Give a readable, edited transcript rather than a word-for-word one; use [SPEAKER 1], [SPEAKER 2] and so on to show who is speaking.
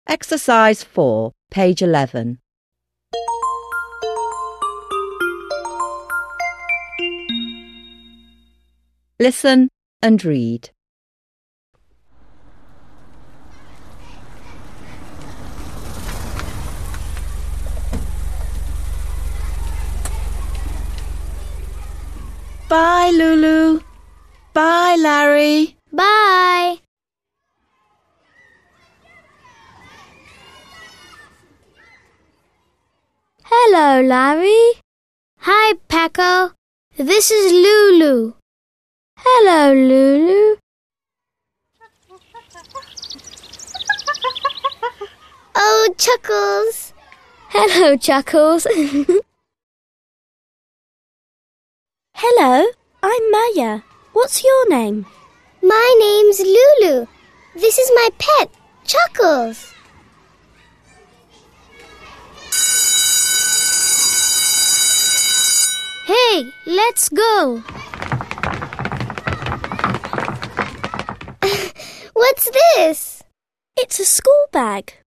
[SPEAKER 1] Exercise 4, page 11. Listen and read. Bye, Lulu. Bye, Larry.
[SPEAKER 2] Bye. Hello, Larry. Hi, Paco. This is Lulu. Hello, Lulu.
[SPEAKER 3] Oh, Chuckles.
[SPEAKER 2] Hello, Chuckles.
[SPEAKER 4] Hello, I'm Maya. What's your name?
[SPEAKER 3] My name's Lulu. This is my pet, Chuckles.
[SPEAKER 2] Hey, let's go.
[SPEAKER 3] What's this?
[SPEAKER 4] It's a school bag.